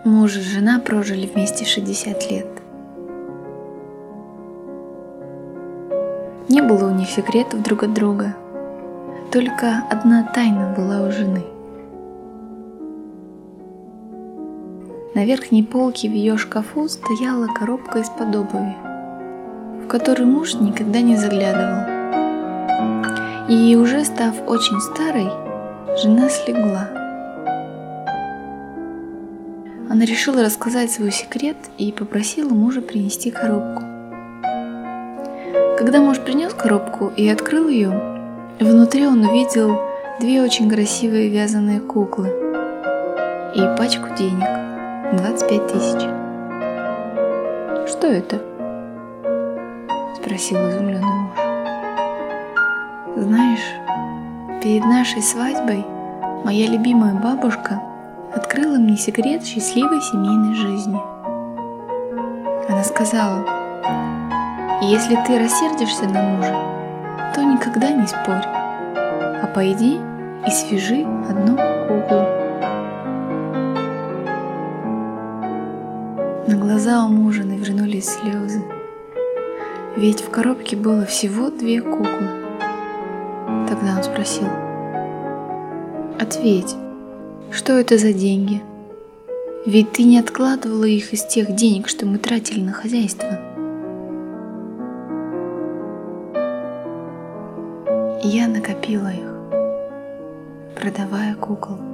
Муж и жена прожили вместе 60 лет. Не было у них секретов друг от друга. Только одна тайна была у жены. На верхней полке в ее шкафу стояла коробка из-под обуви, в которую муж никогда не заглядывал. И уже став очень старой, жена слегла. Она решила рассказать свой секрет и попросила мужа принести коробку. Когда муж принес коробку и открыл ее, внутри он увидел 2 очень красивые вязаные куклы и пачку денег, 25 тысяч. «Что это?» – спросил изумленный муж. «Знаешь, перед нашей свадьбой моя любимая бабушка открыла мне секрет счастливой семейной жизни. Она сказала: если ты рассердишься на мужа, то никогда не спорь, а пойди и свяжи одну куклу». На глаза у мужа навернулись слезы, ведь в коробке было всего 2 куклы. Тогда он спросил: «Ответь, что это за деньги? Ведь ты не откладывала их из тех денег, что мы тратили на хозяйство». «Я накопила их, продавая кукол».